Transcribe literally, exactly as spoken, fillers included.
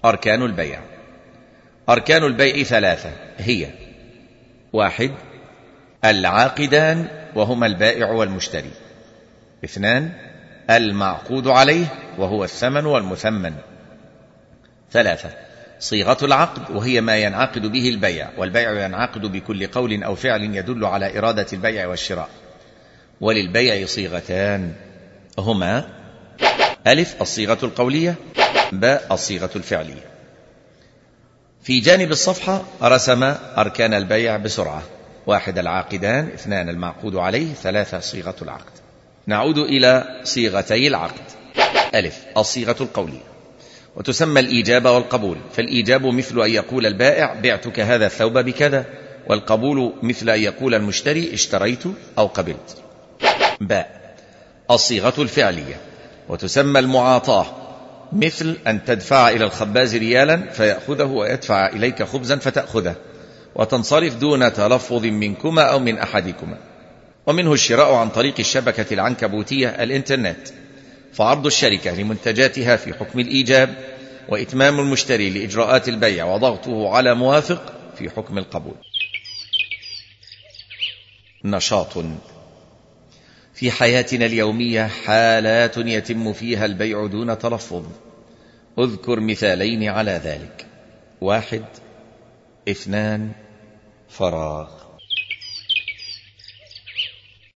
أركان البيع. أركان البيع ثلاثة هي: واحد العاقدان وهما البائع والمشتري. اثنان المعقود عليه وهو الثمن والمثمن. ثلاثة صيغة العقد وهي ما ينعقد به البيع، والبيع ينعقد بكل قول أو فعل يدل على إرادة البيع والشراء. وللبيع صيغتان هما: ألف الصيغة القولية، باء الصيغة الفعلية. في جانب الصفحة رسم أركان البيع بسرعة: واحد العاقدان، اثنان المعقود عليه، ثلاثة صيغة العقد. نعود إلى صيغتي العقد. ألف الصيغة القولية، وتسمى الإيجاب والقبول. فالإيجاب مثل أن يقول البائع بعتك هذا الثوب بكذا، والقبول مثل أن يقول المشتري اشتريت أو قبلت. باء الصيغة الفعلية، وتسمى المعاطاة، مثل أن تدفع إلى الخباز ريالا فيأخذه ويدفع إليك خبزا فتأخذه وتنصرف دون تلفظ منكما أو من أحدكما. ومنه الشراء عن طريق الشبكة العنكبوتية الإنترنت، فعرض الشركة لمنتجاتها في حكم الإيجاب، وإتمام المشتري لإجراءات البيع وضغطه على موافق في حكم القبول. نشاط. في حياتنا اليومية حالات يتم فيها البيع دون تلفظ. اذكر مثالين على ذلك: واحد، اثنان، فراغ.